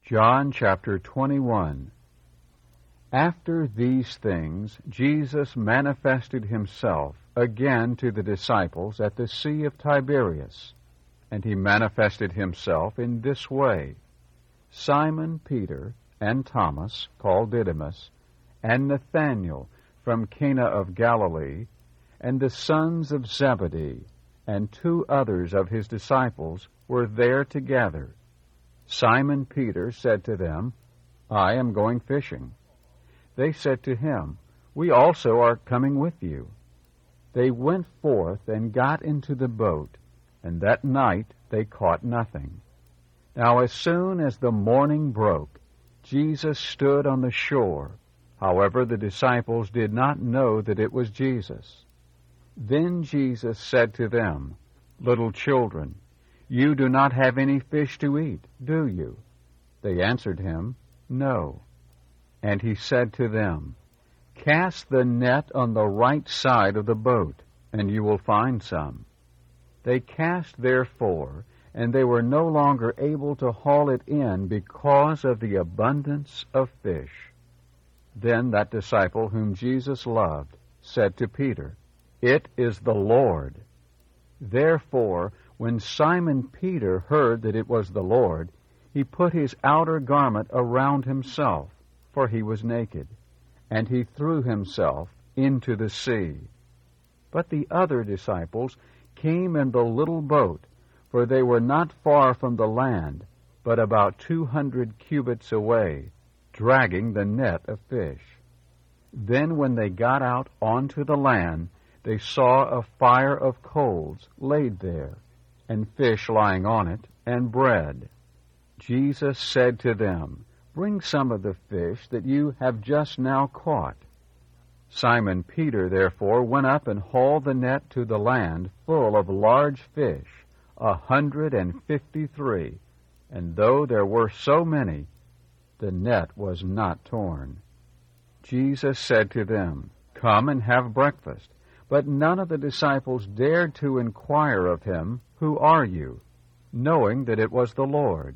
John chapter 21. After these things, Jesus manifested himself again to the disciples at the Sea of Tiberias, and he manifested himself in this way: Simon Peter, and Thomas, called Didymus, and Nathanael from Cana of Galilee, and the sons of Zebedee, and 2 others of his disciples were there together. Simon Peter said to them, "I am going fishing." They said to him, "We also are coming with you." They went forth and got into the boat, and that night they caught nothing. Now as soon as the morning broke, Jesus stood on the shore. However, the disciples did not know that it was Jesus. Then Jesus said to them, "Little children, you do not have any fish to eat, do you?" They answered him, "No." And he said to them, "Cast the net on the right side of the boat, and you will find some." They cast therefore, and they were no longer able to haul it in because of the abundance of fish. Then that disciple whom Jesus loved said to Peter, "It is the Lord." Therefore, when Simon Peter heard that it was the Lord, he put his outer garment around himself, for he was naked, and he threw himself into the sea. But the other disciples came in the little boat, for they were not far from the land, but about 200 cubits away, dragging the net of fish. Then when they got out onto the land, they saw a fire of coals laid there, and fish lying on it, and bread. Jesus said to them, "Bring some of the fish that you have just now caught." Simon Peter therefore went up and hauled the net to the land full of large fish, 153, and though there were so many, the net was not torn. Jesus said to them, "Come and have breakfast." But none of the disciples dared to inquire of him, "Who are you?" knowing that it was the Lord.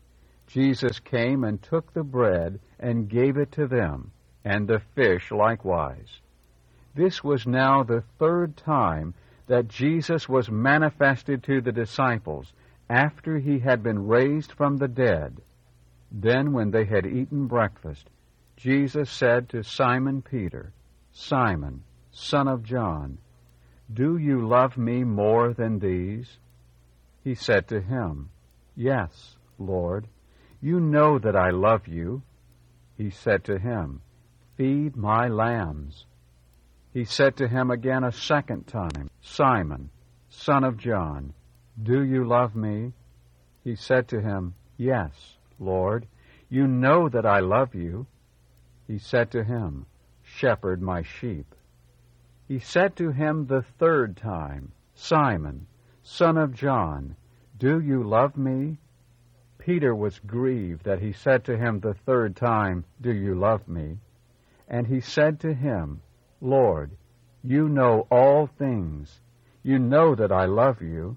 Jesus came and took the bread and gave it to them, and the fish likewise. This was now the 3rd time that Jesus was manifested to the disciples after he had been raised from the dead. Then when they had eaten breakfast, Jesus said to Simon Peter, "Simon, son of John, do you love me more than these?" He said to him, "Yes, Lord, you know that I love you." He said to him, "Feed my lambs." He said to him again a second time, "Simon, son of John, do you love me?" He said to him, "Yes, Lord, you know that I love you." He said to him, "Shepherd my sheep." He said to him the 3rd time, "Simon, son of John, do you love me?" Peter was grieved that he said to him the 3rd time, "Do you love me?" And he said to him, "Lord, you know all things. You know that I love you."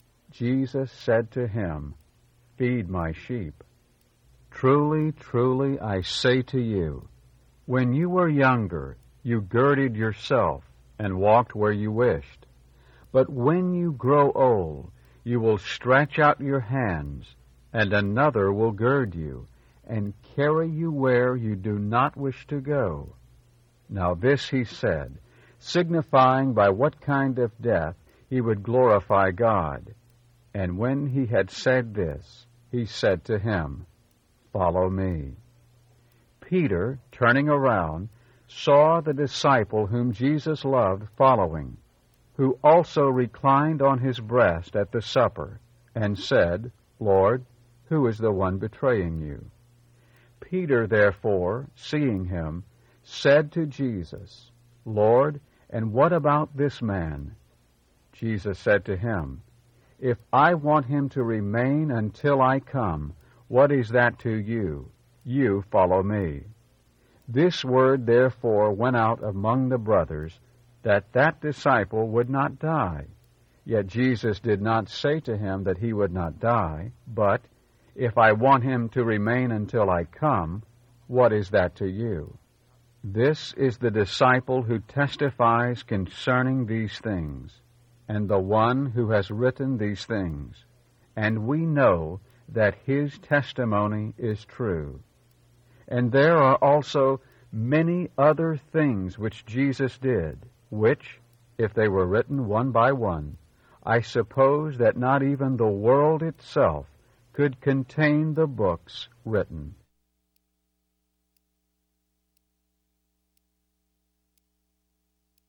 Jesus said to him, "Feed my sheep. Truly, truly, I say to you, when you were younger, you girded yourself and walked where you wished. But when you grow old, you will stretch out your hands, and another will gird you, and carry you where you do not wish to go." Now this he said, signifying by what kind of death he would glorify God. And when he had said this, he said to him, "Follow me." Peter, turning around, saw the disciple whom Jesus loved following, who also reclined on his breast at the supper, and said, "Lord, who is the one betraying you?" Peter, therefore, seeing him, said to Jesus, "Lord, and what about this man?" Jesus said to him, "If I want him to remain until I come, what is that to you? You follow me." This word therefore went out among the brothers, that disciple would not die. Yet Jesus did not say to him that he would not die, but, If I want him to remain until I come, what is that to you? This is the disciple who testifies concerning these things, and the one who has written these things, and we know that his testimony is true. And there are also many other things which Jesus did, which, if they were written one by one, I suppose that not even the world itself could contain the books written.